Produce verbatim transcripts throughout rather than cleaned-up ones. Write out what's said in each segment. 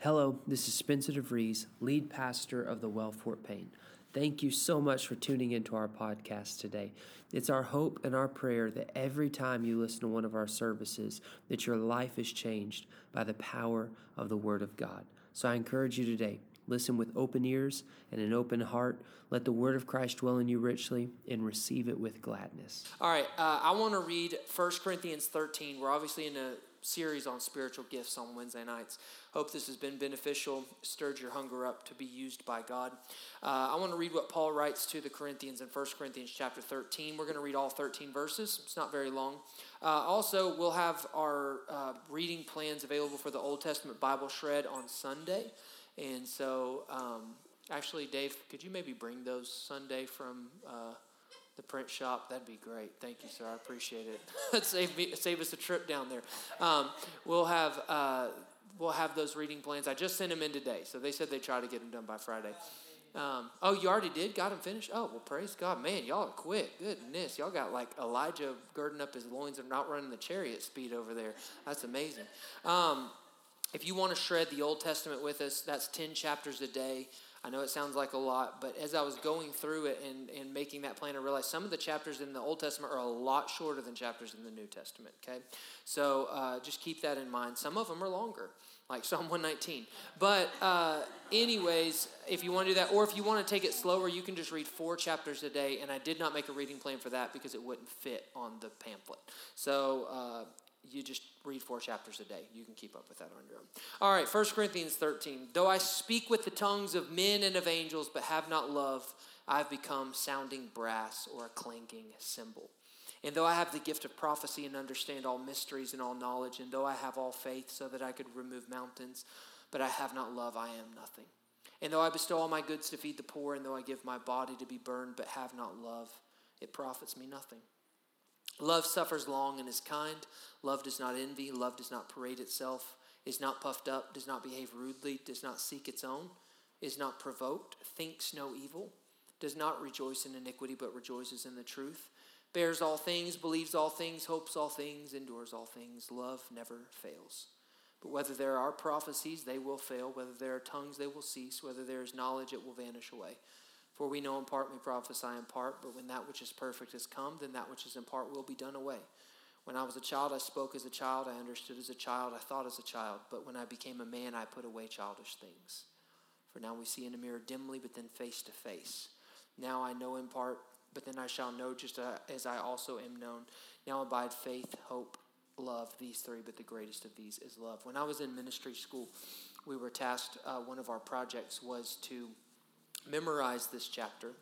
Hello, this is Spencer DeVries, lead pastor of the Well Fort Payne. Thank you so much for tuning into our podcast today. It's our hope and our prayer that every time you listen to one of our services, that your life is changed by the power of the Word of God. So I encourage you today, listen with open ears and an open heart. Let the Word of Christ dwell in you richly and receive it with gladness. All right, uh, I want to read First Corinthians thirteen. We're obviously in a series on spiritual gifts on Wednesday nights. Hope this has been beneficial, stirred your hunger up to be used by God. Uh, I want to read what Paul writes to the Corinthians in First Corinthians chapter thirteen. We're going to read all thirteen verses. It's not very long. Uh, also, we'll have our uh, reading plans available for the Old Testament Bible Shred on Sunday. And so, um, actually, Dave, could you maybe bring those Sunday from uh, the print shop? That'd be great. Thank you, sir. I appreciate it. save me, save us a trip down there. Um, we'll have uh, we'll have those reading plans. I just sent them in today, so they said they try to get them done by Friday. Um, oh, you already did? Got them finished? Oh, well, praise God. Man, y'all are quick. Goodness. Y'all got like Elijah girding up his loins and not running the chariot speed over there. That's amazing. Um, if you want to shred the Old Testament with us, that's ten chapters a day. I know it sounds like a lot, but as I was going through it and, and making that plan, I realized some of the chapters in the Old Testament are a lot shorter than chapters in the New Testament, okay? So uh, just keep that in mind. Some of them are longer, like Psalm one nineteen. But uh, anyways, if you want to do that, or if you want to take it slower, you can just read four chapters a day, and I did not make a reading plan for that because it wouldn't fit on the pamphlet. So uh, you just read four chapters a day. You can keep up with that on your own. All right, First Corinthians thirteen. Though I speak with the tongues of men and of angels, but have not love, I have become sounding brass or a clanking cymbal. And though I have the gift of prophecy and understand all mysteries and all knowledge, and though I have all faith so that I could remove mountains, but I have not love, I am nothing. And though I bestow all my goods to feed the poor, and though I give my body to be burned, but have not love, it profits me nothing. Love suffers long and is kind. Love does not envy. Love does not parade itself, is not puffed up, does not behave rudely, does not seek its own, is not provoked, thinks no evil, does not rejoice in iniquity, but rejoices in the truth, bears all things, believes all things, hopes all things, endures all things. Love never fails. But whether there are prophecies, they will fail. Whether there are tongues, they will cease. Whether there is knowledge, it will vanish away. For we know in part, we prophesy in part, but when that which is perfect has come, then that which is in part will be done away. When I was a child, I spoke as a child, I understood as a child, I thought as a child, but when I became a man, I put away childish things. For now we see in a mirror dimly, but then face to face. Now I know in part, but then I shall know just as I also am known. Now abide faith, hope, love, these three, but the greatest of these is love. When I was in ministry school, we were tasked, uh, one of our projects was to memorize this chapter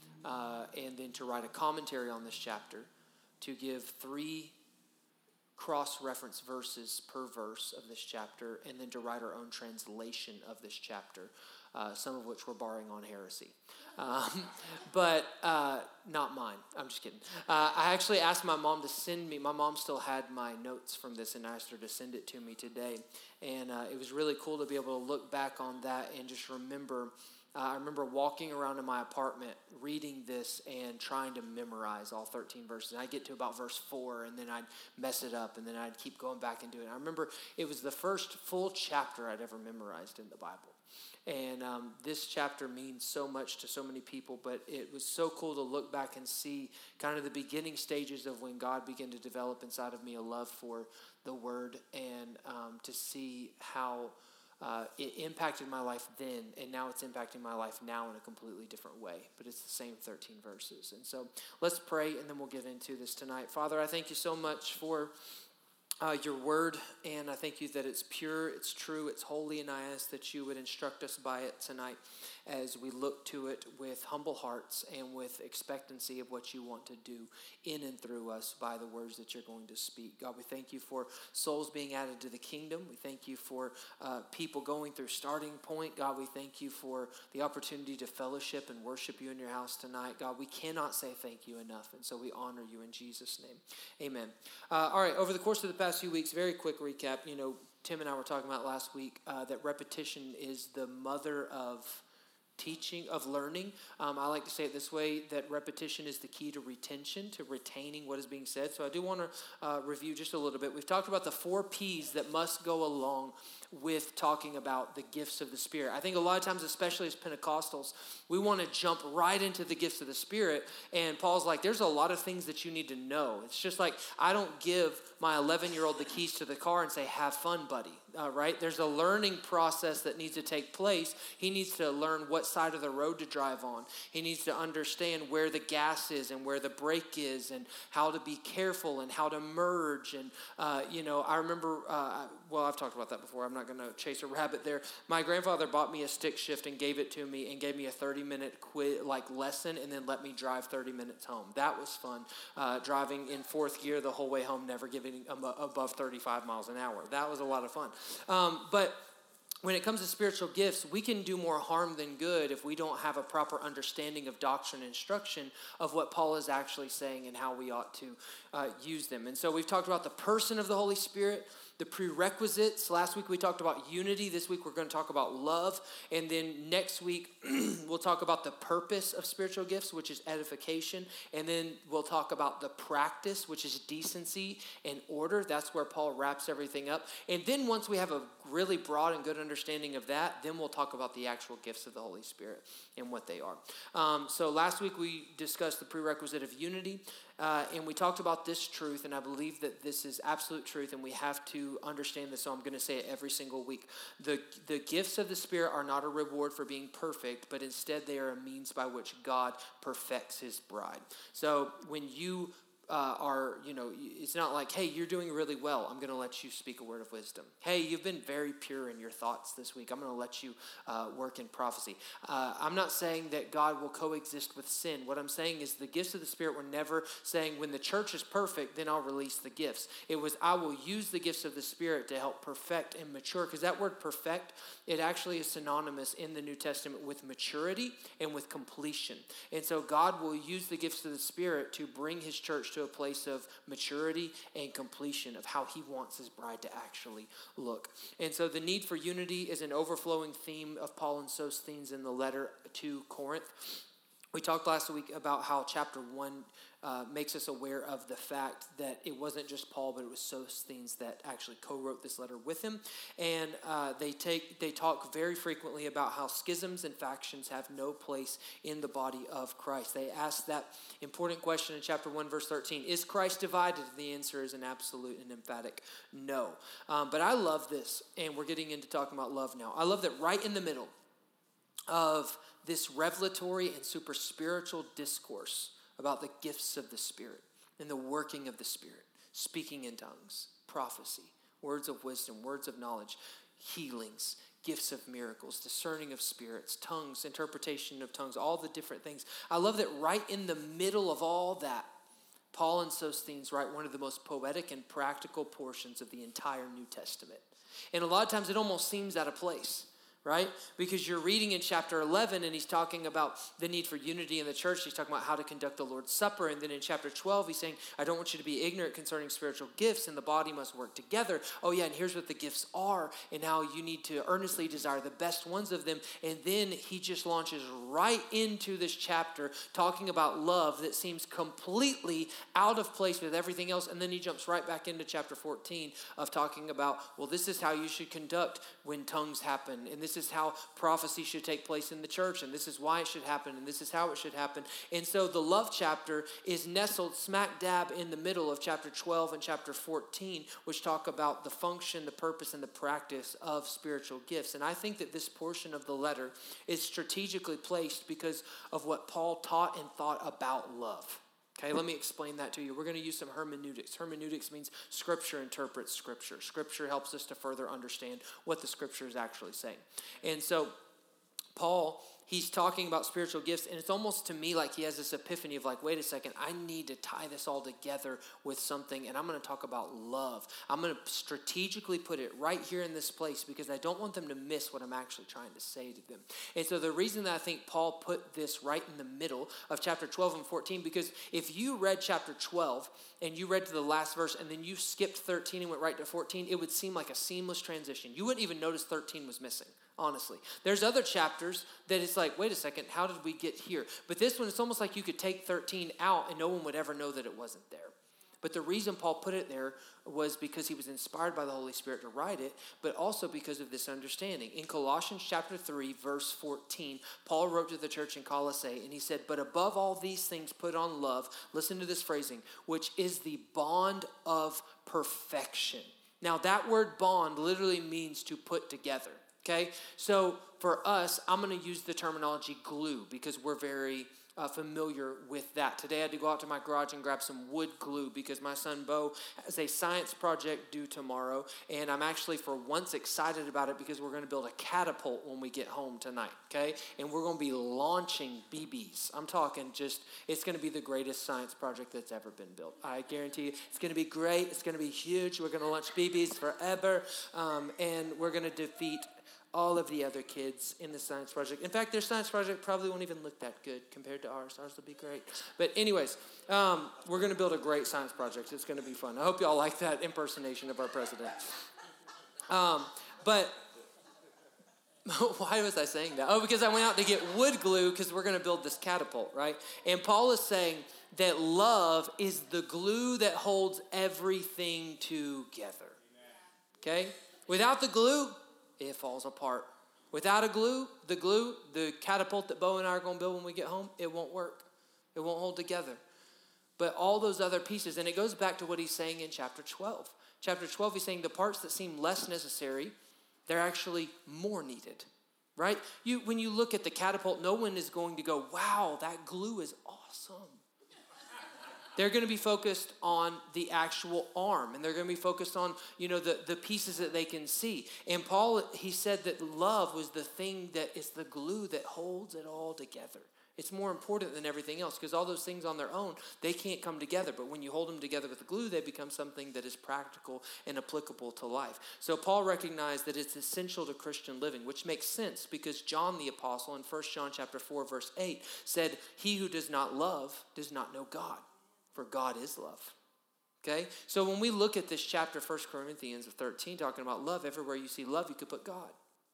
uh, and then to write a commentary on this chapter, to give three cross-reference verses per verse of this chapter, and then to write our own translation of this chapter, uh, some of which we're borrowing on heresy. Um, but uh, not mine. I'm just kidding. Uh, I actually asked my mom to send me, my mom still had my notes from this, and I asked her to send it to me today. And uh, it was really cool to be able to look back on that and just remember. Uh, I remember walking around in my apartment reading this and trying to memorize all thirteen verses. And I'd get to about verse four, and then I'd mess it up, and then I'd keep going back and doing it. I remember it was the first full chapter I'd ever memorized in the Bible. And um, this chapter means so much to so many people, but it was so cool to look back and see kind of the beginning stages of when God began to develop inside of me a love for the Word, and um, to see how Uh, it impacted my life then, and now it's impacting my life now in a completely different way. But it's the same thirteen verses. And so let's pray, and then we'll get into this tonight. Father, I thank you so much for uh, your word, and I thank you that it's pure, it's true, it's holy, and I ask that you would instruct us by it tonight as we look to it with humble hearts and with expectancy of what you want to do in and through us by the words that you're going to speak. God, we thank you for souls being added to the kingdom. We thank you for uh, people going through Starting Point. God, we thank you for the opportunity to fellowship and worship you in your house tonight. God, we cannot say thank you enough, and so we honor you in Jesus' name. Amen. Uh, all right, over the course of the past few weeks, very quick recap. You know, Tim and I were talking about last week uh, that repetition is the mother of teaching, of learning. Um, I like to say it this way, that repetition is the key to retention, to retaining what is being said. So I do want to uh, review just a little bit. We've talked about the four P's that must go along with talking about the gifts of the Spirit. I think a lot of times, especially as Pentecostals, we want to jump right into the gifts of the Spirit. And Paul's like, there's a lot of things that you need to know. It's just like, I don't give my eleven-year-old the keys to the car and say, have fun, buddy, uh, right? There's a learning process that needs to take place. He needs to learn what side of the road to drive on. He needs to understand where the gas is and where the brake is and how to be careful and how to merge. And, uh, you know, I remember, uh, well, I've talked about that before. I'm not going to chase a rabbit there. My grandfather bought me a stick shift and gave it to me and gave me a thirty-minute quiz, like lesson, and then let me drive thirty minutes home. That was fun. Uh, driving in fourth gear the whole way home, never giving above thirty-five miles an hour. That was a lot of fun. Um, but when it comes to spiritual gifts, we can do more harm than good if we don't have a proper understanding of doctrine and instruction of what Paul is actually saying and how we ought to uh, use them. And so we've talked about the person of the Holy Spirit, the prerequisites. Last week we talked about unity. This week we're going to talk about love. And then next week we'll talk about the purpose of spiritual gifts, which is edification. And then we'll talk about the practice, which is decency and order. That's where Paul wraps everything up. And then once we have a really broad and good understanding of that, then we'll talk about the actual gifts of the Holy Spirit and what they are. Um, so last week we discussed the prerequisite of unity. Uh, and we talked about this truth, and I believe that this is absolute truth, and we have to understand this, so I'm going to say it every single week. The, the gifts of the Spirit are not a reward for being perfect, but instead they are a means by which God perfects his bride. So when you Uh, are, you know, it's not like, hey, you're doing really well, I'm going to let you speak a word of wisdom. Hey, you've been very pure in your thoughts this week, I'm going to let you uh, work in prophecy. Uh, I'm not saying that God will coexist with sin. What I'm saying is the gifts of the Spirit were never saying when the church is perfect, then I'll release the gifts. It was, I will use the gifts of the Spirit to help perfect and mature, because that word perfect, it actually is synonymous in the New Testament with maturity and with completion. And so God will use the gifts of the Spirit to bring his church to a place of maturity and completion of how he wants his bride to actually look. And so the need for unity is an overflowing theme of Paul and Sosthenes in the letter to Corinth. We talked last week about how chapter one uh, makes us aware of the fact that it wasn't just Paul, but it was Sosthenes that actually co-wrote this letter with him. And uh, they take they talk very frequently about how schisms and factions have no place in the body of Christ. They ask that important question in chapter one, verse thirteen. Is Christ divided? The answer is an absolute and emphatic no. Um, but I love this, and we're getting into talking about love now. I love that right in the middle of this revelatory and super spiritual discourse about the gifts of the Spirit and the working of the Spirit, speaking in tongues, prophecy, words of wisdom, words of knowledge, healings, gifts of miracles, discerning of spirits, tongues, interpretation of tongues, all the different things. I love that right in the middle of all that, Paul and Sosthenes write one of the most poetic and practical portions of the entire New Testament. And a lot of times it almost seems out of place, right? Because you're reading in chapter eleven and he's talking about the need for unity in the church. He's talking about how to conduct the Lord's Supper. And then in chapter twelve, he's saying, I don't want you to be ignorant concerning spiritual gifts, and the body must work together. Oh yeah, and here's what the gifts are and how you need to earnestly desire the best ones of them. And then he just launches right into this chapter talking about love that seems completely out of place with everything else. And then he jumps right back into chapter fourteen of talking about, well, this is how you should conduct when tongues happen. And this This is how prophecy should take place in the church, and this is why it should happen, and this is how it should happen. And so the love chapter is nestled smack dab in the middle of chapter twelve and chapter fourteen, which talk about the function, the purpose, and the practice of spiritual gifts. And I think that this portion of the letter is strategically placed because of what Paul taught and thought about love. Okay, let me explain that to you. We're going to use some hermeneutics. Hermeneutics means Scripture interprets Scripture. Scripture helps us to further understand what the Scripture is actually saying. And so Paul, he's talking about spiritual gifts, and it's almost to me like he has this epiphany of like, wait a second, I need to tie this all together with something, and I'm going to talk about love. I'm going to strategically put it right here in this place because I don't want them to miss what I'm actually trying to say to them. And so the reason that I think Paul put this right in the middle of chapter twelve and fourteen, because if you read chapter twelve and you read to the last verse and then you skipped thirteen and went right to fourteen, it would seem like a seamless transition. You wouldn't even notice thirteen was missing. Honestly, there's other chapters that it's like, wait a second, how did we get here? But this one, it's almost like you could take thirteen out and no one would ever know that it wasn't there. But the reason Paul put it there was because he was inspired by the Holy Spirit to write it, but also because of this understanding. In Colossians chapter three, verse fourteen, Paul wrote to the church in Colossae, and he said, but above all these things put on love, listen to this phrasing, which is the bond of perfection. Now that word bond literally means to put together, okay? So for us, I'm going to use the terminology glue because we're very Uh, familiar with that. Today I had to go out to my garage and grab some wood glue because my son Bo has a science project due tomorrow, and I'm actually for once excited about it because we're going to build a catapult when we get home tonight, okay? And we're going to be launching B Bs. I'm talking just, it's going to be the greatest science project that's ever been built. I guarantee you it's going to be great. It's going to be huge. We're going to launch B Bs forever, um, and we're going to defeat all of the other kids in the science project. In fact, their science project probably won't even look that good compared to ours. Ours will be great. But anyways, um, we're going to build a great science project. It's going to be fun. I hope y'all like that impersonation of our president. Um, but why was I saying that? Oh, because I went out to get wood glue because we're going to build this catapult, right? And Paul is saying that love is the glue that holds everything together. Okay? Without the glue, it falls apart. Without a glue, the glue, the catapult that Bo and I are going to build when we get home, it won't work. It won't hold together. But all those other pieces, and it goes back to what he's saying in chapter twelve. Chapter twelve, he's saying the parts that seem less necessary, they're actually more needed, right? You, when you look at the catapult, no one is going to go, wow, that glue is awesome. They're going to be focused on the actual arm, and they're going to be focused on, you know, the, the pieces that they can see. And Paul, he said that love was the thing that is the glue that holds it all together. It's more important than everything else because all those things on their own, they can't come together. But when you hold them together with the glue, they become something that is practical and applicable to life. So Paul recognized that it's essential to Christian living, which makes sense because John the Apostle in First John chapter four, verse eight said, he who does not love does not know God. For God is love, okay? So when we look at this chapter, First Corinthians thirteen, talking about love, everywhere you see love, you could put God,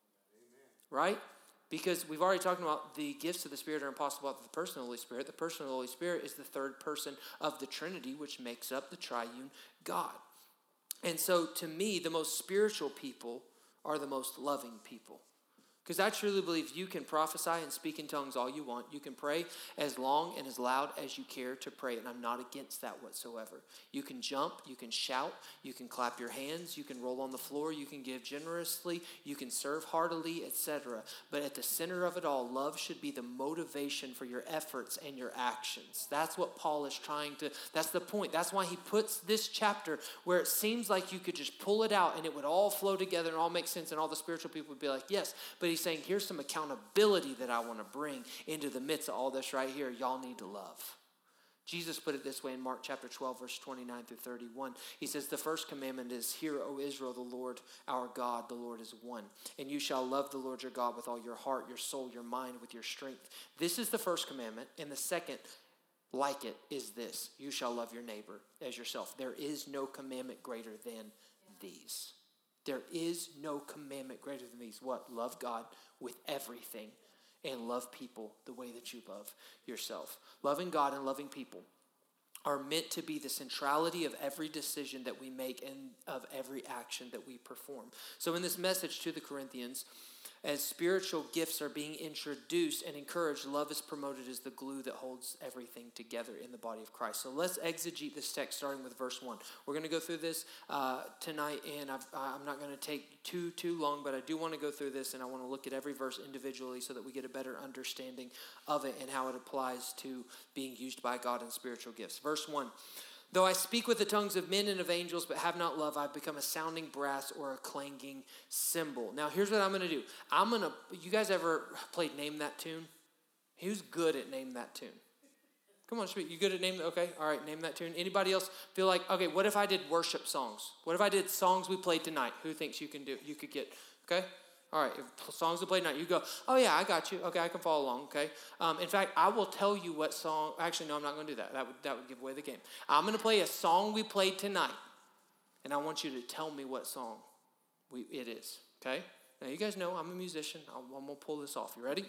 Amen. Right? Because we've already talked about the gifts of the Spirit are impossible without the person of the Holy Spirit. The person of the Holy Spirit is the third person of the Trinity, which makes up the triune God. And so to me, the most spiritual people are the most loving people. Because I truly believe you can prophesy and speak in tongues all you want. You can pray as long and as loud as you care to pray, and I'm not against that whatsoever. You can jump, you can shout, you can clap your hands, you can roll on the floor, you can give generously, you can serve heartily, et cetera. But at the center of it all, love should be the motivation for your efforts and your actions. That's what Paul is trying to, that's the point. That's why he puts this chapter where it seems like you could just pull it out and it would all flow together and all make sense, and all the spiritual people would be like, yes, but he's saying, here's some accountability that I want to bring into the midst of all this right here. Y'all need to love. Jesus put it this way in Mark chapter twelve, verse twenty-nine through thirty-one. He says, the first commandment is, hear, O Israel, the Lord our God, the Lord is one. And you shall love the Lord your God with all your heart, your soul, your mind, with your strength. This is the first commandment. And the second, like it, is this. You shall love your neighbor as yourself. There is no commandment greater than these. There is no commandment greater than these. What? Love God with everything and love people the way that you love yourself. Loving God and loving people are meant to be the centrality of every decision that we make and of every action that we perform. So in this message to the Corinthians, as spiritual gifts are being introduced and encouraged, love is promoted as the glue that holds everything together in the body of Christ. So let's exegete this text starting with verse one. We're going to go through this uh, tonight, and I've, I'm not going to take too, too long, but I do want to go through this, and I want to look at every verse individually so that we get a better understanding of it and how it applies to being used by God in spiritual gifts. Verse one. Though I speak with the tongues of men and of angels, but have not love, I've become a sounding brass or a clanging cymbal. Now, here's what I'm going to do. I'm going to, you guys ever played Name That Tune? Who's good at Name That Tune? Come on, speak. You good at Name That? Okay, all right, Name That Tune. Anybody else feel like, okay, what if I did worship songs? What if I did songs we played tonight? Who thinks you can do, you could get, okay? All right, if songs we played tonight, you go, oh yeah, I got you. Okay, I can follow along, okay? Um, in fact, I will tell you what song, actually, no, I'm not going to do that. That would that would give away the game. I'm going to play a song we played tonight, and I want you to tell me what song we it is, okay? Now, you guys know I'm a musician. I'm, I'm going to pull this off. You ready?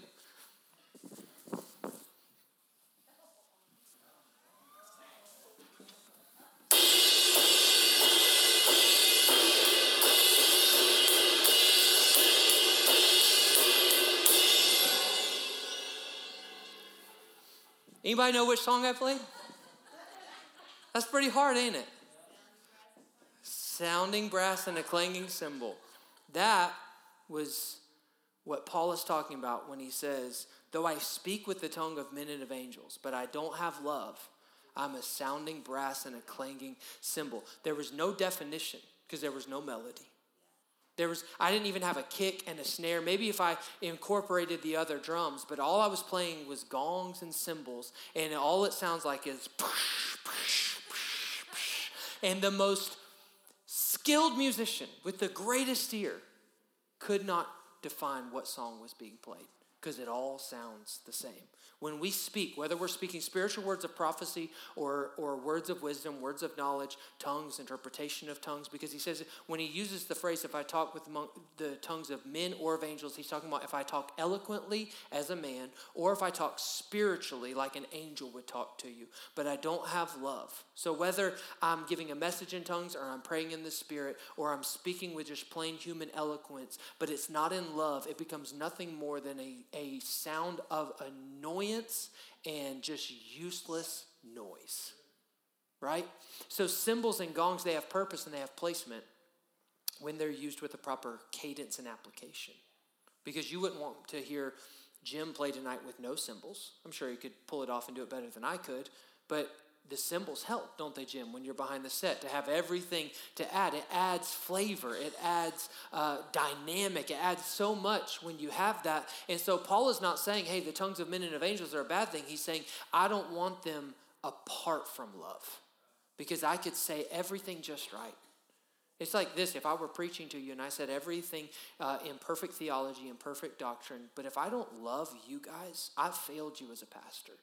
Anybody know which song I played? That's pretty hard, ain't it? Sounding brass and a clanging cymbal. That was what Paul is talking about when he says, though I speak with the tongue of men and of angels, but I don't have love, I'm a sounding brass and a clanging cymbal. There was no definition because there was no melody. There was, I didn't even have a kick and a snare. Maybe if I incorporated the other drums, but all I was playing was gongs and cymbals, and all it sounds like is and the most skilled musician with the greatest ear could not define what song was being played because it all sounds the same. When we speak, whether we're speaking spiritual words of prophecy or, or words of wisdom, words of knowledge, tongues, interpretation of tongues, because he says when he uses the phrase, if I talk with the tongues of men or of angels, he's talking about if I talk eloquently as a man or if I talk spiritually like an angel would talk to you, but I don't have love. So whether I'm giving a message in tongues or I'm praying in the spirit or I'm speaking with just plain human eloquence, but it's not in love, it becomes nothing more than a, a sound of annoyance and just useless noise, right? So cymbals and gongs, they have purpose and they have placement when they're used with the proper cadence and application. Because you wouldn't want to hear Jim play tonight with no cymbals. I'm sure he could pull it off and do it better than I could, but the cymbals help, don't they, Jim, when you're behind the set, to have everything to add. It adds flavor. It adds uh, dynamic. It adds so much when you have that. And so Paul is not saying, hey, the tongues of men and of angels are a bad thing. He's saying, I don't want them apart from love because I could say everything just right. It's like this. If I were preaching to you and I said everything uh, in perfect theology and perfect doctrine, but if I don't love you guys, I've failed you as a pastor.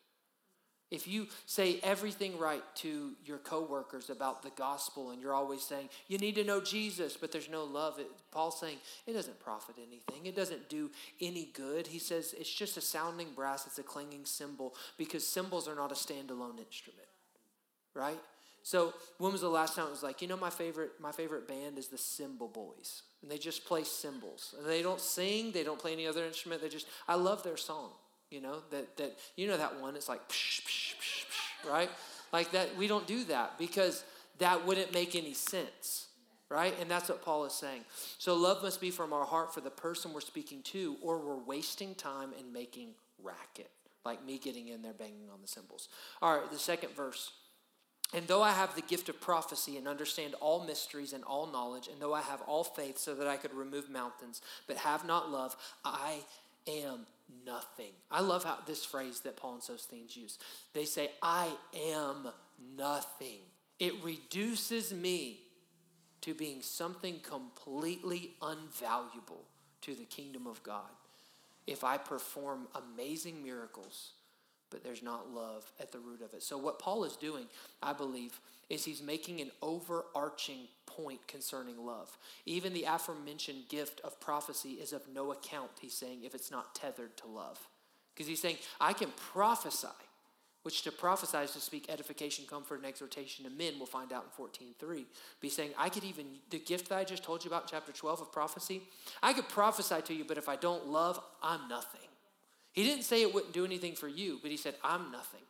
If you say everything right to your coworkers about the gospel and you're always saying, you need to know Jesus, but there's no love, it, Paul's saying it doesn't profit anything. It doesn't do any good. He says it's just a sounding brass. It's a clanging cymbal because cymbals are not a standalone instrument, right? So when was the last time it was like, you know, my favorite my favorite band is the Cymbal Boys. And they just play cymbals. And they don't sing. They don't play any other instrument. They just, I love their song. You know, that, that you know that one, it's like, psh, psh, psh, psh, right? Like that, we don't do that because that wouldn't make any sense, right? And that's what Paul is saying. So love must be from our heart for the person we're speaking to, or we're wasting time and making racket, like me getting in there banging on the cymbals. All right, the second verse. And though I have the gift of prophecy and understand all mysteries and all knowledge, and though I have all faith so that I could remove mountains, but have not love, I am nothing. I love how this phrase that Paul and Sosthenes use. They say, I am nothing. It reduces me to being something completely unvaluable to the kingdom of God. If I perform amazing miracles, but there's not love at the root of it. So what Paul is doing, I believe, is he's making an overarching point concerning love. Even the aforementioned gift of prophecy is of no account, he's saying, if it's not tethered to love. Because he's saying, I can prophesy, which to prophesy is to speak edification, comfort, and exhortation to men, we'll find out in fourteen three. But he's saying, I could even, the gift that I just told you about in chapter twelve of prophecy, I could prophesy to you, but if I don't love, I'm nothing. He didn't say it wouldn't do anything for you, but he said, I'm nothing.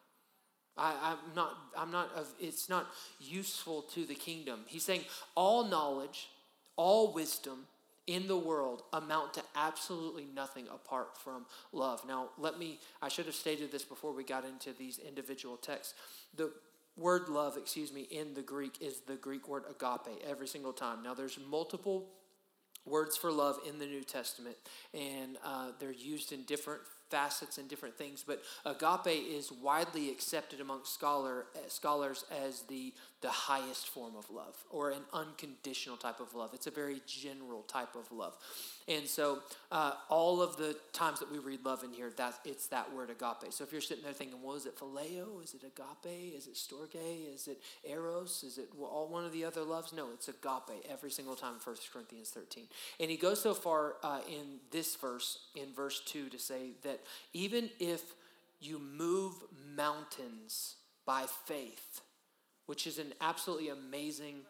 I, I'm not, I'm not, of, it's not useful to the kingdom. He's saying all knowledge, all wisdom in the world amount to absolutely nothing apart from love. Now, let me, I should have stated this before we got into these individual texts. The word love, excuse me, in the Greek is the Greek word agape every single time. Now, there's multiple words for love in the New Testament, and uh, they're used in different facets and different things, but agape is widely accepted among scholar, scholars as the, the highest form of love, or an unconditional type of love. It's a very general type of love. And so uh, all of the times that we read love in here, that it's that word agape. So if you're sitting there thinking, well, is it phileo? Is it agape? Is it storge? Is it eros? Is it all one of the other loves? No, it's agape every single time in First Corinthians thirteen. And he goes so far uh, in this verse, in verse two, to say that even if you move mountains by faith, which is an absolutely amazing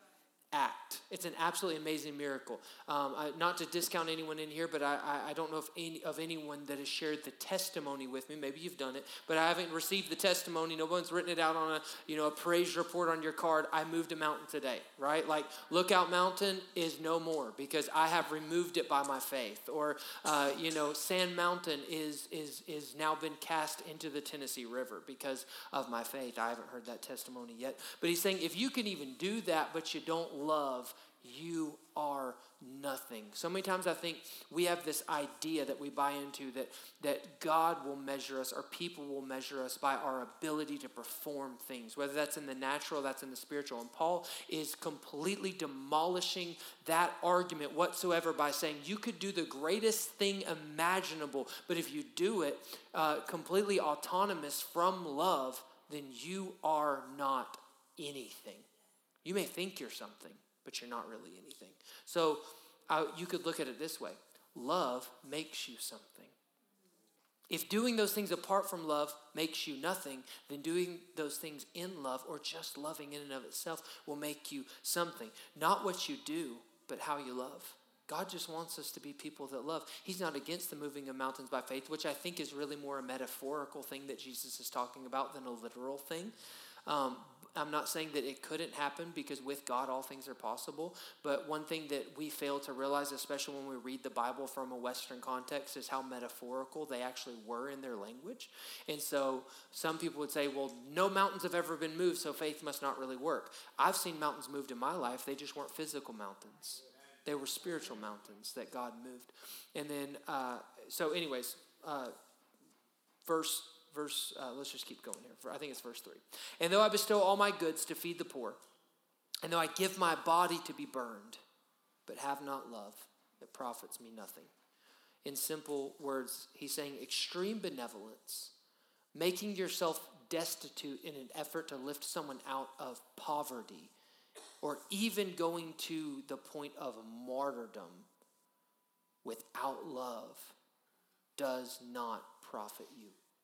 act. It's an absolutely amazing miracle. Um, I, not to discount anyone in here, but I, I, I don't know if any, of anyone that has shared the testimony with me. Maybe you've done it, but I haven't received the testimony. No one's written it out on a, you know, a praise report on your card. I moved a mountain today, right? Like Lookout Mountain is no more because I have removed it by my faith. Or, uh, you know, Sand Mountain is, is, is now been cast into the Tennessee River because of my faith. I haven't heard that testimony yet. But he's saying if you can even do that, but you don't love, you are nothing. So many times I think we have this idea that we buy into that, that God will measure us or people will measure us by our ability to perform things, whether that's in the natural, that's in the spiritual. And Paul is completely demolishing that argument whatsoever by saying you could do the greatest thing imaginable, but if you do it uh, completely autonomous from love, then you are not anything. You may think you're something, but you're not really anything. So uh, you could look at it this way. Love makes you something. If doing those things apart from love makes you nothing, then doing those things in love or just loving in and of itself will make you something. Not what you do, but how you love. God just wants us to be people that love. He's not against the moving of mountains by faith, which I think is really more a metaphorical thing that Jesus is talking about than a literal thing. Um, I'm not saying that it couldn't happen because with God all things are possible, but one thing that we fail to realize, especially when we read the Bible from a Western context, is how metaphorical they actually were in their language. And so some people would say, well, no mountains have ever been moved, so faith must not really work. I've seen mountains moved in my life. They just weren't physical mountains. They were spiritual mountains that God moved. And then, uh, so anyways, uh, verse Verse, uh, let's just keep going here. I think it's verse three. And though I bestow all my goods to feed the poor, and though I give my body to be burned, but have not love, it profits me nothing. In simple words, he's saying extreme benevolence, making yourself destitute in an effort to lift someone out of poverty, or even going to the point of martyrdom without love, does not profit you.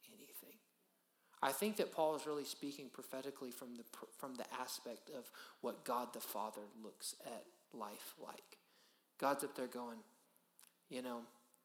I think that Paul is really speaking prophetically from the from the aspect of what God the Father looks at life like. God's up there going, you know,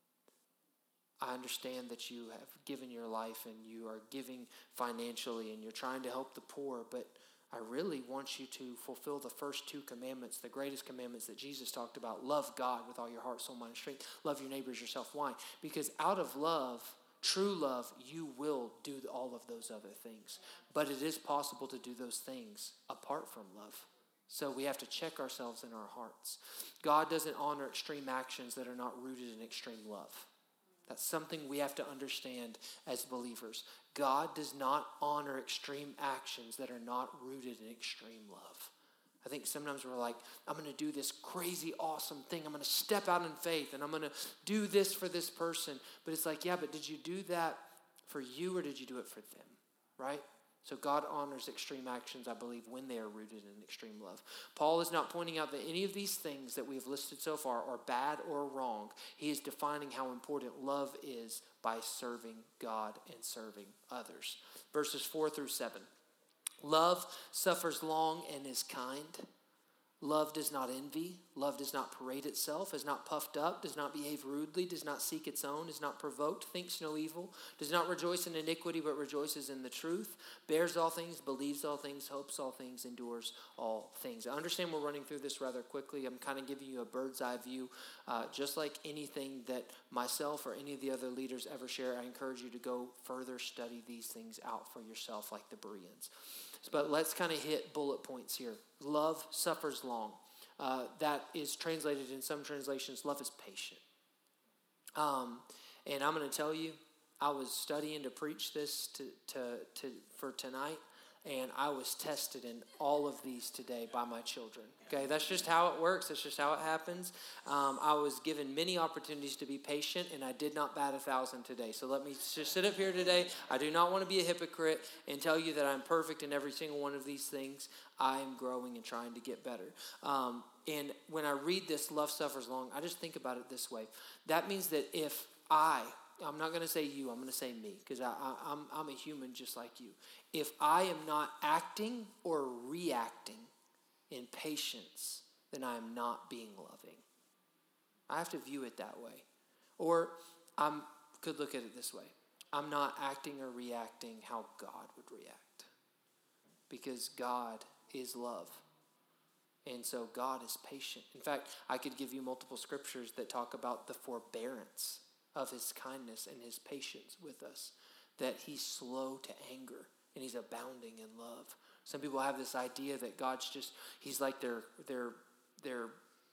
I understand that you have given your life and you are giving financially and you're trying to help the poor, but I really want you to fulfill the first two commandments, the greatest commandments that Jesus talked about. Love God with all your heart, soul, mind, and strength. Love your neighbors yourself. Why? Because out of love, true love, you will do all of those other things. But it is possible to do those things apart from love. So we have to check ourselves in our hearts. God doesn't honor extreme actions that are not rooted in extreme love. That's something we have to understand as believers. God does not honor extreme actions that are not rooted in extreme love. I think sometimes we're like, I'm going to do this crazy, awesome thing. I'm going to step out in faith and I'm going to do this for this person. But it's like, yeah, but did you do that for you or did you do it for them, right? So God honors extreme actions, I believe, when they are rooted in extreme love. Paul is not pointing out that any of these things that we've listed so far are bad or wrong. He is defining how important love is by serving God and serving others. Verses four through seven. Love suffers long and is kind. Love does not envy. Love does not parade itself, is not puffed up, does not behave rudely, does not seek its own, is not provoked, thinks no evil, does not rejoice in iniquity, but rejoices in the truth, bears all things, believes all things, hopes all things, endures all things. I understand we're running through this rather quickly. I'm kind of giving you a bird's eye view. Uh, just like anything that myself or any of the other leaders ever share, I encourage you to go further study these things out for yourself like the Bereans. But let's kind of hit bullet points here. Love suffers long. Uh, that is translated in some translations, love is patient. Um, and I'm going to tell you, I was studying to preach this to, to, to for tonight, and I was tested in all of these today by my children. Okay, that's just how it works. That's just how it happens. Um, I was given many opportunities to be patient, and I did not bat a thousand today. So let me just sit up here today. I do not want to be a hypocrite and tell you that I'm perfect in every single one of these things. I'm growing and trying to get better. Um, and when I read this, love suffers long, I just think about it this way. That means that if I... I'm not going to say you, I'm going to say me, because I, I, I'm, I'm a human just like you. If I am not acting or reacting in patience, then I am not being loving. I have to view it that way. Or I could look at it this way. I'm not acting or reacting how God would react. Because God is love. And so God is patient. In fact, I could give you multiple scriptures that talk about the forbearance of his kindness and his patience with us. That he's slow to anger and he's abounding in love. Some people have this idea that God's just, he's like their, their, their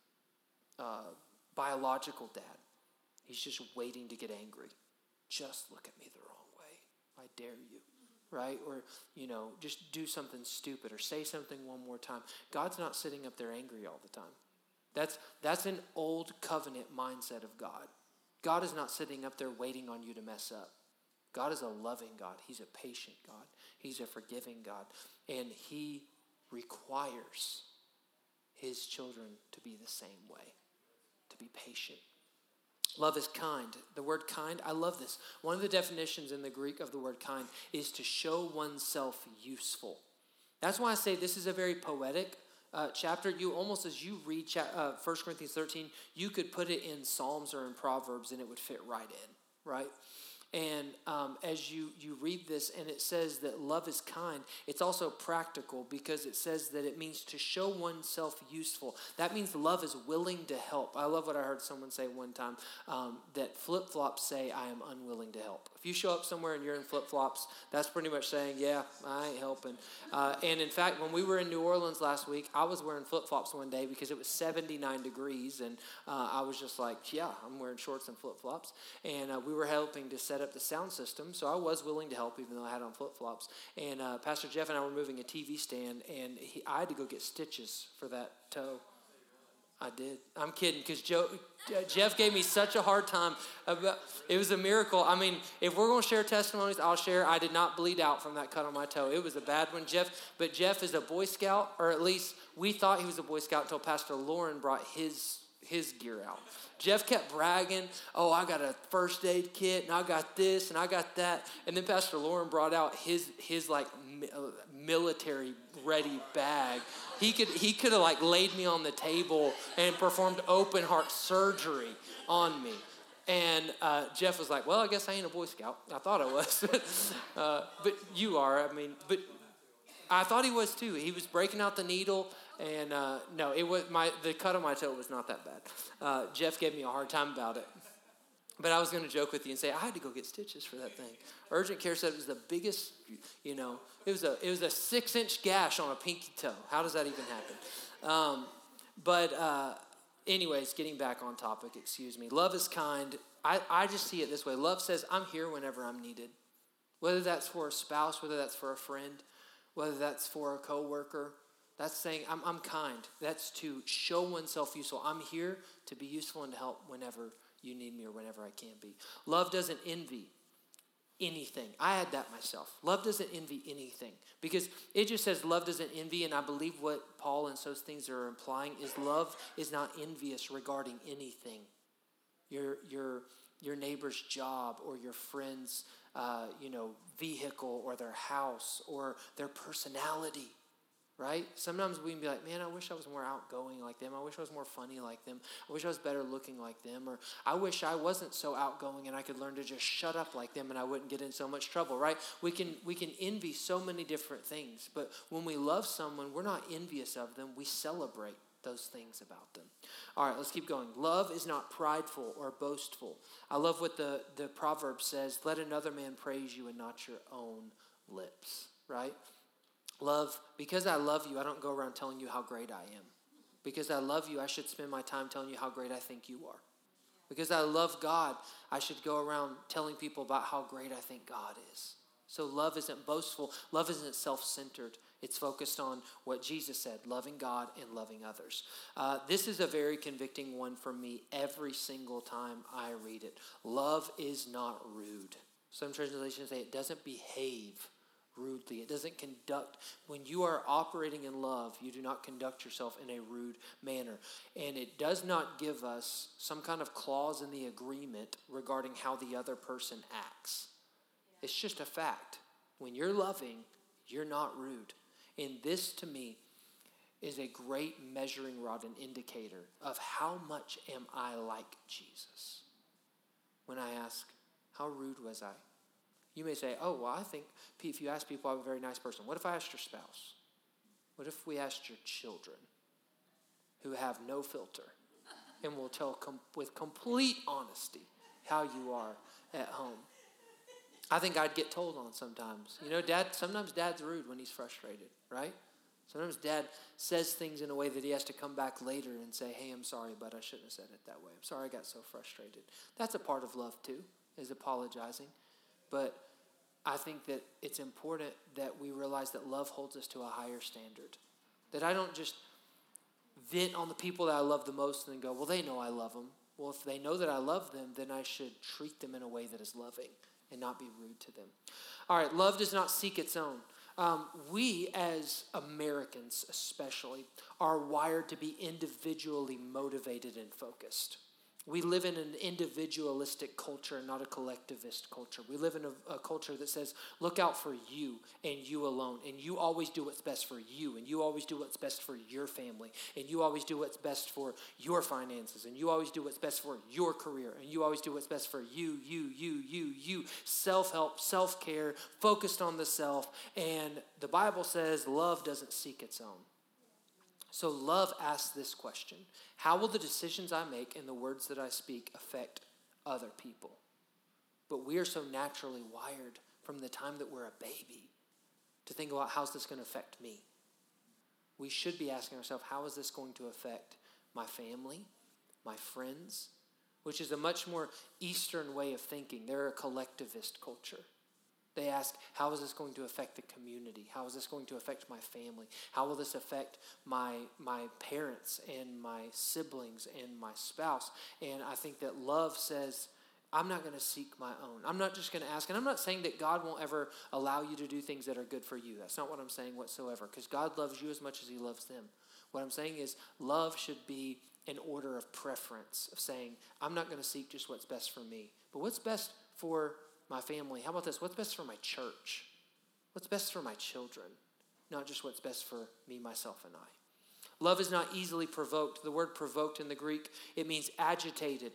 uh, biological dad. He's just waiting to get angry. Just look at me the wrong way. I dare you. Right? Or, you know, just do something stupid or say something one more time. God's not sitting up there angry all the time. That's that's an old covenant mindset of God. God is not sitting up there waiting on you to mess up. God is a loving God. He's a patient God. He's a forgiving God. And he requires his children to be the same way, to be patient. Love is kind. The word kind, I love this. One of the definitions in the Greek of the word kind is to show oneself useful. That's why I say this is a very poetic uh, chapter. You almost, as you read cha- uh, First Corinthians thirteen, you could put it in Psalms or in Proverbs and it would fit right in, right? And um, as you, you read this and it says that love is kind, it's also practical because it says that it means to show oneself useful. That means love is willing to help. I love what I heard someone say one time, um, that flip-flops say, I am unwilling to help. If you show up somewhere and you're in flip-flops, that's pretty much saying, yeah, I ain't helping. Uh, and in fact, when we were in New Orleans last week, I was wearing flip-flops one day because it was seventy-nine degrees. And uh, I was just like, yeah, I'm wearing shorts and flip-flops. And uh, we were helping to set up the sound system, so I was willing to help even though I had on flip-flops. And uh, Pastor Jeff and I were moving a T V stand, and he, I had to go get stitches for that toe. I did. I'm kidding, because Joe, Jeff gave me such a hard time about. It was a miracle. I mean, if we're going to share testimonies, I'll share. I did not bleed out from that cut on my toe. It was a bad one, Jeff. But Jeff is a Boy Scout, or at least we thought he was a Boy Scout until Pastor Lauren brought his his gear out. Jeff kept bragging, oh, I got a first aid kit, and I got this, and I got that. And then Pastor Lauren brought out his his like military ready bag. He could he could have like laid me on the table and performed open heart surgery on me. And uh, Jeff was like, well, I guess I ain't a Boy Scout. I thought I was. uh, but you are. I mean, but I thought he was too. He was breaking out the needle. And uh, no, it was my the cut on my toe was not that bad. Uh, Jeff gave me a hard time about it. But I was going to joke with you and say I had to go get stitches for that thing. Urgent care said it was the biggest, you know, it was a it was a six inch gash on a pinky toe. How does that even happen? Um, but uh, anyways, getting back on topic. Excuse me. Love is kind. I I just see it this way. Love says I'm here whenever I'm needed, whether that's for a spouse, whether that's for a friend, whether that's for a coworker. That's saying I'm I'm kind. That's to show oneself useful. I'm here to be useful and to help whenever you need me or whenever I can be. Love doesn't envy anything. I had that myself. Love doesn't envy anything because it just says love doesn't envy, and I believe what Paul and those things are implying is love is not envious regarding anything. Your your your neighbor's job or your friend's uh, you know vehicle or their house or their personality. Right? Sometimes we can be like, man, I wish I was more outgoing like them. I wish I was more funny like them. I wish I was better looking like them. Or I wish I wasn't so outgoing and I could learn to just shut up like them and I wouldn't get in so much trouble, right? We can we can envy so many different things. But when we love someone, we're not envious of them. We celebrate those things about them. All right, let's keep going. Love is not prideful or boastful. I love what the, the proverb says, let another man praise you and not your own lips, right? Love, because I love you, I don't go around telling you how great I am. Because I love you, I should spend my time telling you how great I think you are. Because I love God, I should go around telling people about how great I think God is. So love isn't boastful. Love isn't self-centered. It's focused on what Jesus said, loving God and loving others. Uh, this is a very convicting one for me every single time I read it. Love is not rude. Some translations say it doesn't behave rudely. It doesn't conduct. When you are operating in love, you do not conduct yourself in a rude manner. And it does not give us some kind of clause in the agreement regarding how the other person acts. It's just a fact. When you're loving, you're not rude. And this, to me, is a great measuring rod and indicator of how much am I like Jesus. When I ask, how rude was I? You may say, oh, well, I think if you ask people, I'm a very nice person. What if I asked your spouse? What if we asked your children who have no filter and will tell com- with complete honesty how you are at home? I think I'd get told on sometimes. You know, dad, sometimes dad's rude when he's frustrated, right? Sometimes dad says things in a way that he has to come back later and say, hey, I'm sorry, but I shouldn't have said it that way. I'm sorry I got so frustrated. That's a part of love too, is apologizing. But I think that it's important that we realize that love holds us to a higher standard. That I don't just vent on the people that I love the most and then go, well, they know I love them. Well, if they know that I love them, then I should treat them in a way that is loving and not be rude to them. All right, love does not seek its own. Um, we as Americans especially are wired to be individually motivated and focused. We live in an individualistic culture, not a collectivist culture. We live in a, a culture that says, look out for you and you alone. And you always do what's best for you. And you always do what's best for your family. And you always do what's best for your finances. And you always do what's best for your career. And you always do what's best for you, you, you, you, you. Self-help, self-care, focused on the self. And the Bible says love doesn't seek its own. So love asks this question: how will the decisions I make and the words that I speak affect other people? But we are so naturally wired from the time that we're a baby to think about, how's this going to affect me? We should be asking ourselves, how is this going to affect my family, my friends? Which is a much more Eastern way of thinking. They're a collectivist culture. They ask, how is this going to affect the community? How is this going to affect my family? How will this affect my my parents and my siblings and my spouse? And I think that love says, I'm not going to seek my own. I'm not just going to ask. And I'm not saying that God won't ever allow you to do things that are good for you. That's not what I'm saying whatsoever, because God loves you as much as he loves them. What I'm saying is love should be an order of preference, of saying, I'm not going to seek just what's best for me, but what's best for my family. How about this? What's best for my church? What's best for my children? Not just what's best for me, myself, and I. Love is not easily provoked. The word provoked in the Greek, it means agitated,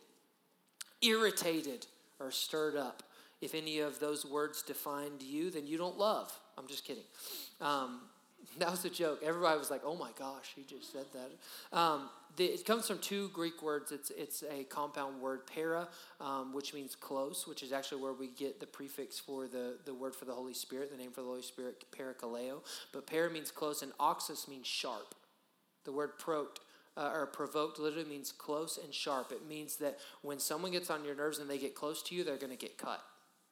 irritated, or stirred up. If any of those words defined you, then you don't love. I'm just kidding. Um, that was a joke. Everybody was like, oh my gosh, he just said that. Um, the, it comes from two Greek words. It's it's a compound word, para, um, which means close, which is actually where we get the prefix for the, the word for the Holy Spirit, the name for the Holy Spirit, parakaleo. But para means close, and oxus means sharp. The word proked, uh, or provoked literally means close and sharp. It means that when someone gets on your nerves and they get close to you, they're going to get cut.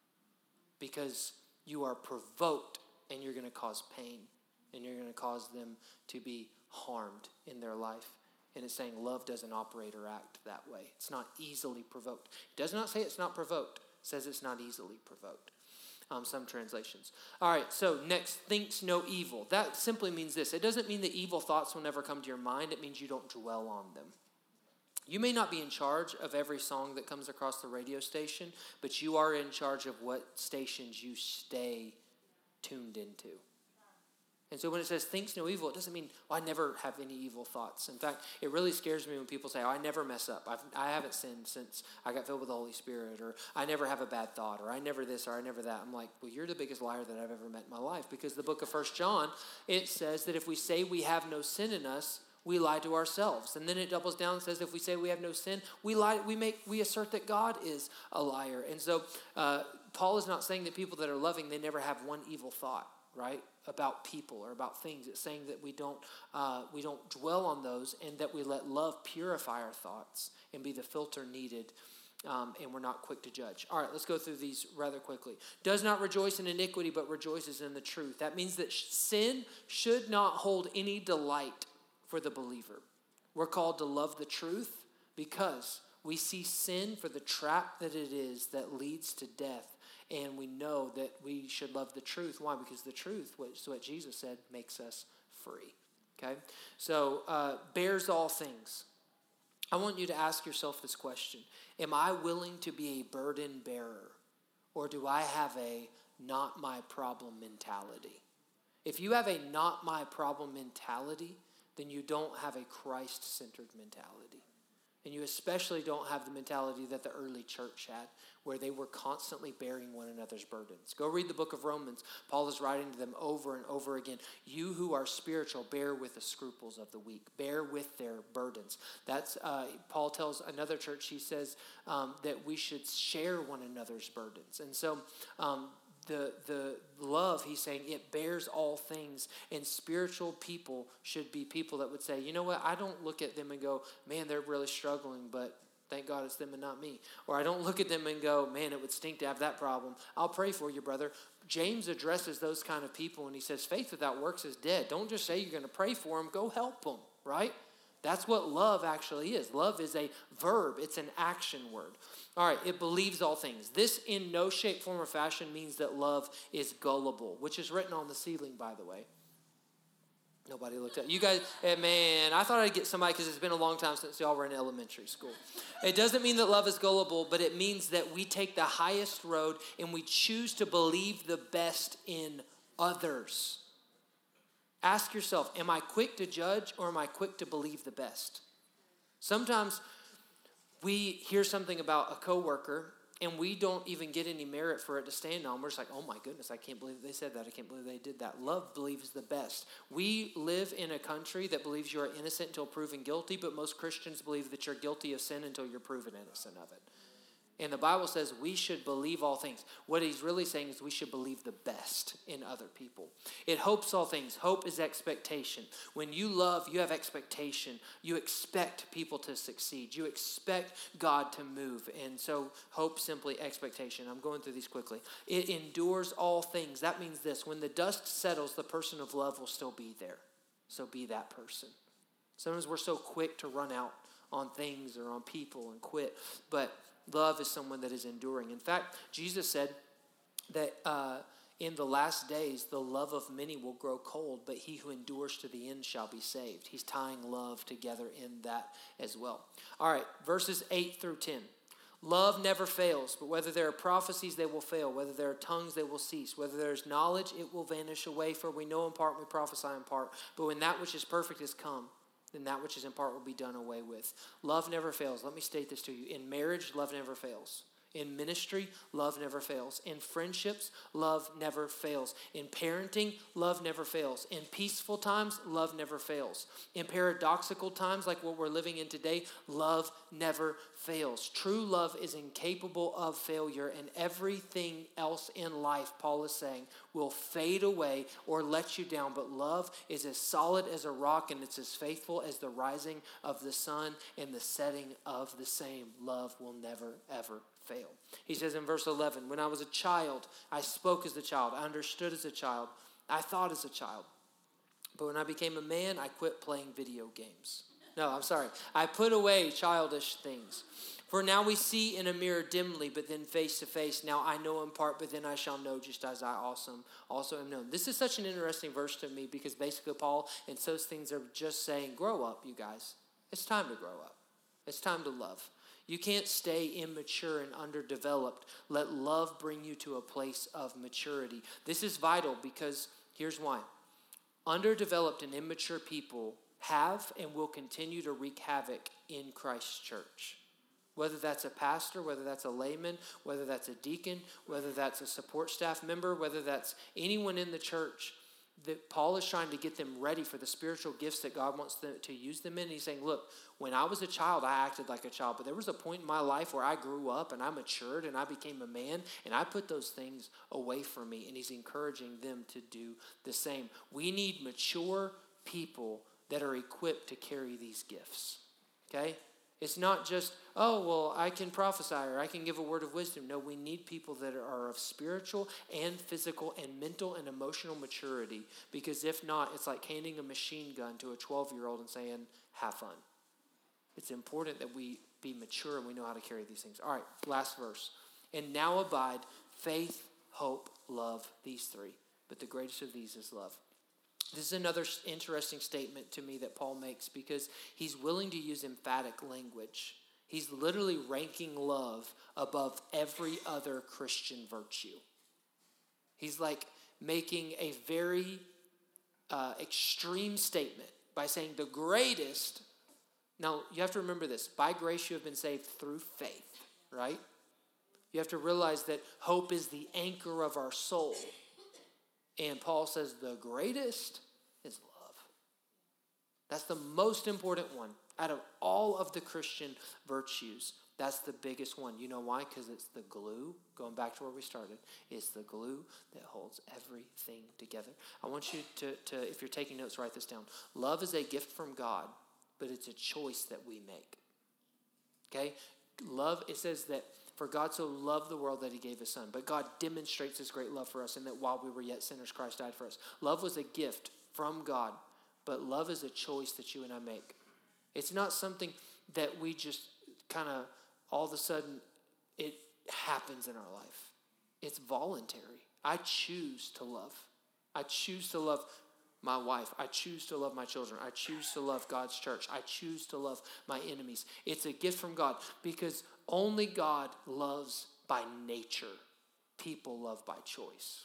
Because you are provoked and you're going to cause pain. And you're going to cause them to be harmed in their life. And it's saying love doesn't operate or act that way. It's not easily provoked. It does not say it's not provoked. It says it's not easily provoked. Um, some translations. All right, so next, thinks no evil. That simply means this. It doesn't mean that evil thoughts will never come to your mind. It means you don't dwell on them. You may not be in charge of every song that comes across the radio station, but you are in charge of what stations you stay tuned into. And so when it says thinks no evil, it doesn't mean, oh, I never have any evil thoughts. In fact, it really scares me when people say, oh, I never mess up. I've, I haven't sinned since I got filled with the Holy Spirit, or I never have a bad thought, or I never this, or I never that. I'm like, well, you're the biggest liar that I've ever met in my life, because the book of First John, it says that if we say we have no sin in us, we lie to ourselves. And then it doubles down and says if we say we have no sin, we lie. We make we assert that God is a liar. And so uh, Paul is not saying that people that are loving, they never have one evil thought, right, about people or about things. It's saying that we don't uh, we don't dwell on those, and that we let love purify our thoughts and be the filter needed, um, and we're not quick to judge. All right, let's go through these rather quickly. Does not rejoice in iniquity, but rejoices in the truth. That means that sin should not hold any delight for the believer. We're called to love the truth because we see sin for the trap that it is that leads to death. And we know that we should love the truth. Why? Because the truth, which is what Jesus said, makes us free. Okay? So, uh, bears all things. I want you to ask yourself this question. Am I willing to be a burden bearer? Or do I have a not my problem mentality? If you have a not my problem mentality, then you don't have a Christ-centered mentality. And you especially don't have the mentality that the early church had, where they were constantly bearing one another's burdens. Go read the book of Romans. Paul is writing to them over and over again. You who are spiritual, bear with the scruples of the weak. Bear with their burdens. That's uh, Paul tells another church, he says um, that we should share one another's burdens. And so um, the the love, he's saying, it bears all things. And spiritual people should be people that would say, you know what, I don't look at them and go, man, they're really struggling, but thank God it's them and not me. Or I don't look at them and go, man, it would stink to have that problem. I'll pray for you, brother. James addresses those kind of people, and he says, faith without works is dead. Don't just say you're going to pray for them. Go help them, right? That's what love actually is. Love is a verb. It's an action word. All right, it believes all things. This in no shape, form, or fashion means that love is gullible, which is written on the ceiling, by the way. Nobody looked at you guys. Hey, man, I thought I'd get somebody because it's been a long time since y'all were in elementary school. It doesn't mean that love is gullible, but it means that we take the highest road and we choose to believe the best in others. Ask yourself, am I quick to judge or am I quick to believe the best? Sometimes we hear something about a coworker and we don't even get any merit for it to stand on. We're just like, oh my goodness, I can't believe they said that. I can't believe they did that. Love believes the best. We live in a country that believes you are innocent until proven guilty, but most Christians believe that you're guilty of sin until you're proven innocent of it. And the Bible says we should believe all things. What he's really saying is we should believe the best in other people. It hopes all things. Hope is expectation. When you love, you have expectation. You expect people to succeed. You expect God to move. And so hope, simply expectation. I'm going through these quickly. It endures all things. That means this. When the dust settles, the person of love will still be there. So be that person. Sometimes we're so quick to run out on things or on people and quit. But love is someone that is enduring. In fact, Jesus said that uh, in the last days, the love of many will grow cold, but he who endures to the end shall be saved. He's tying love together in that as well. All right, verses eight through ten. Love never fails, but whether there are prophecies, they will fail. Whether there are tongues, they will cease. Whether there is knowledge, it will vanish away. For we know in part, we prophesy in part. But when that which is perfect is come, then that which is in part will be done away with. Love never fails. Let me state this to you. In marriage, love never fails. In ministry, love never fails. In friendships, love never fails. In parenting, love never fails. In peaceful times, love never fails. In paradoxical times like what we're living in today, love never fails. True love is incapable of failure, and everything else in life, Paul is saying, will fade away or let you down. But love is as solid as a rock, and it's as faithful as the rising of the sun and the setting of the same. Love will never, ever fail. He says in verse eleven, when I was a child, I spoke as a child, I understood as a child, I thought as a child. But when I became a man, I quit playing video games. No, I'm sorry. I put away childish things. For now we see in a mirror dimly, but then face to face. Now I know in part, but then I shall know just as I also, also am known. This is such an interesting verse to me because basically Paul and those things are just saying, grow up, you guys. It's time to grow up. It's time to love. You can't stay immature and underdeveloped. Let love bring you to a place of maturity. This is vital because here's why. Underdeveloped and immature people have and will continue to wreak havoc in Christ's church. Whether that's a pastor, whether that's a layman, whether that's a deacon, whether that's a support staff member, whether that's anyone in the church, that Paul is trying to get them ready for the spiritual gifts that God wants them to use them in. He's saying, look, when I was a child, I acted like a child, but there was a point in my life where I grew up and I matured and I became a man and I put those things away from me, and he's encouraging them to do the same. We need mature people that are equipped to carry these gifts, okay? It's not just, oh, well, I can prophesy or I can give a word of wisdom. No, we need people that are of spiritual and physical and mental and emotional maturity, because if not, it's like handing a machine gun to a twelve-year-old and saying, have fun. It's important that we be mature and we know how to carry these things. All right, last verse. And now abide faith, hope, love, these three. But the greatest of these is love. This is another interesting statement to me that Paul makes because he's willing to use emphatic language. He's literally ranking love above every other Christian virtue. He's like making a very uh, extreme statement by saying the greatest. Now, you have to remember this. By grace you have been saved through faith, right? You have to realize that hope is the anchor of our soul. And Paul says the greatest is love. That's the most important one. Out of all of the Christian virtues, that's the biggest one. You know why? Because it's the glue, going back to where we started, it's the glue that holds everything together. I want you to, to, if you're taking notes, write this down. Love is a gift from God, but it's a choice that we make. Okay? Love, it says that for God so loved the world that he gave his son. But God demonstrates his great love for us in that while we were yet sinners, Christ died for us. Love was a gift from God, but love is a choice that you and I make. It's not something that we just kind of, all of a sudden, it happens in our life. It's voluntary. I choose to love. I choose to love my wife. I choose to love my children. I choose to love God's church. I choose to love my enemies. It's a gift from God because only God loves by nature. People love by choice.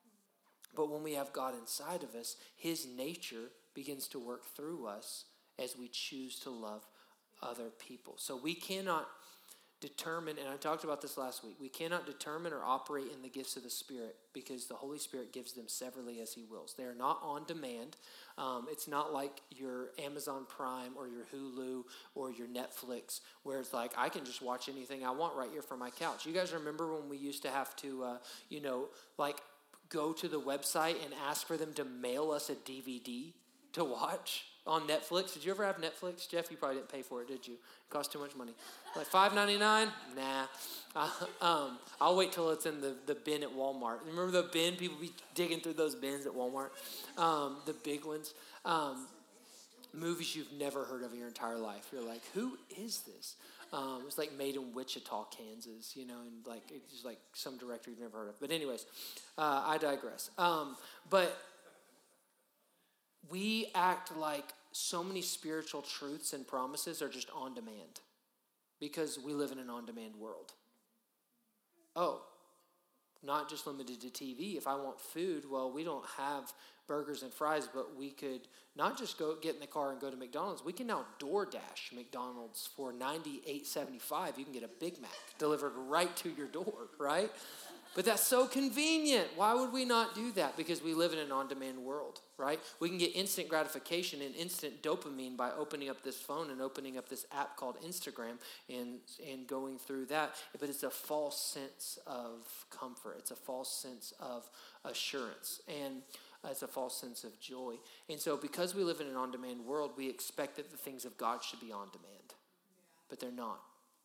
But when we have God inside of us, his nature begins to work through us as we choose to love other people. So we cannot determine, and I talked about this last week, we cannot determine or operate in the gifts of the Spirit because the Holy Spirit gives them severally as he wills. They are not on demand. Um, it's not like your Amazon Prime or your Hulu or your Netflix where it's like, I can just watch anything I want right here from my couch. You guys remember when we used to have to, uh, you know, like go to the website and ask for them to mail us a D V D to watch on Netflix? Did you ever have Netflix? Jeff, you probably didn't pay for it, did you? It cost too much money. Like five ninety-nine? Nah. Uh, um, I'll wait till it's in the, the bin at Walmart. Remember the bin? People be digging through those bins at Walmart. Um, the big ones. Um, movies you've never heard of in your entire life. You're like, who is this? Um, it's like made in Wichita, Kansas, you know, and like it's just like some director you've never heard of. But anyways, uh, I digress. Um, but we act like so many spiritual truths and promises are just on demand because we live in an on-demand world. Oh, not just limited to T V. If I want food, well, we don't have burgers and fries, but we could not just go get in the car and go to McDonald's. We can now DoorDash McDonald's for ninety-eight seventy-five. You can get a Big Mac delivered right to your door, right? But that's so convenient. Why would we not do that? Because we live in an on-demand world, right? We can get instant gratification and instant dopamine by opening up this phone and opening up this app called Instagram and, and going through that. But it's a false sense of comfort. It's a false sense of assurance. And it's a false sense of joy. And so because we live in an on-demand world, we expect that the things of God should be on demand. But they're not.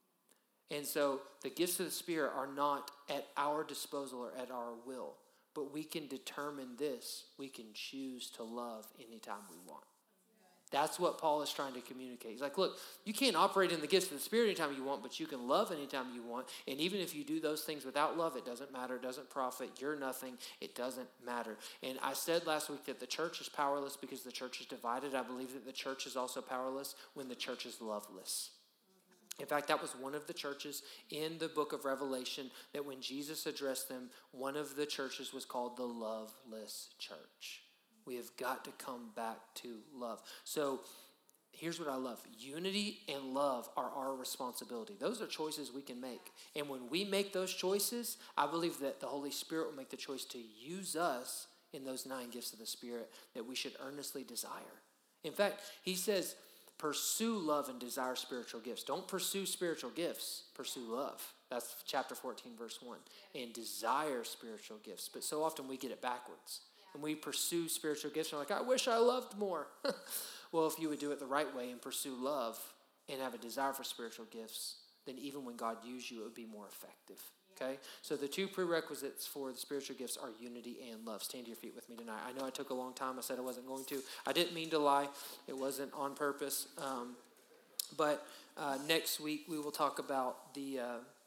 And so the gifts of the Spirit are not at our disposal or at our will. But we can determine this. We can choose to love anytime we want. That's what Paul is trying to communicate. He's like, look, you can't operate in the gifts of the Spirit anytime you want, but you can love anytime you want. And even if you do those things without love, it doesn't matter. It doesn't profit. You're nothing. It doesn't matter. And I said last week that the church is powerless because the church is divided. I believe that the church is also powerless when the church is loveless. In fact, that was one of the churches in the book of Revelation that when Jesus addressed them, one of the churches was called the loveless church. We have got to come back to love. So here's what I love. Unity and love are our responsibility. Those are choices we can make. And when we make those choices, I believe that the Holy Spirit will make the choice to use us in those nine gifts of the Spirit that we should earnestly desire. In fact, he says, pursue love and desire spiritual gifts. Don't pursue spiritual gifts. Pursue love. That's chapter fourteen, verse one. And desire spiritual gifts. But so often we get it backwards. And we pursue spiritual gifts. And we're like, I wish I loved more. Well, if you would do it the right way and pursue love and have a desire for spiritual gifts, then even when God used you, it would be more effective. Okay? So the two prerequisites for the spiritual gifts are unity and love. Stand to your feet with me tonight. I know I took a long time. I said I wasn't going to. I didn't mean to lie. It wasn't on purpose. Um, but uh, next week we will talk about the uh,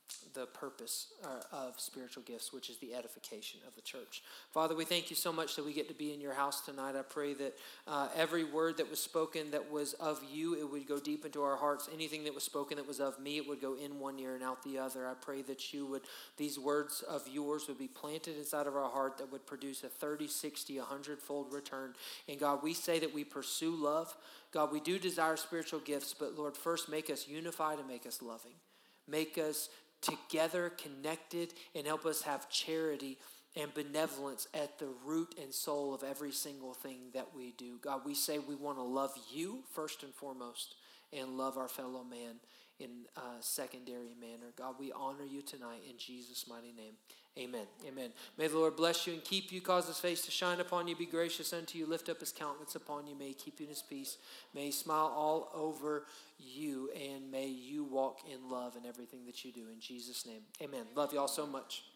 the purpose uh, of spiritual gifts, which is the edification of the church. Father, we thank you so much that we get to be in your house tonight. I pray that uh, every word that was spoken that was of you, it would go deep into our hearts. Anything that was spoken that was of me, it would go in one ear and out the other. I pray that you would, these words of yours would be planted inside of our heart that would produce a thirty, sixty, one hundred fold return. And God, we say that we pursue love. God, we do desire spiritual gifts, but Lord, first make us unified and make us loving. Make us together, connected, and help us have charity and benevolence at the root and soul of every single thing that we do. God, we say we want to love you first and foremost and love our fellow man in a secondary manner. God, we honor you tonight in Jesus' mighty name. Amen. Amen. May the Lord bless you and keep you, cause his face to shine upon you, be gracious unto you, lift up his countenance upon you. May he keep you in his peace. May he smile all over you, and may you walk in love in everything that you do. In Jesus' name, amen. Love you all so much.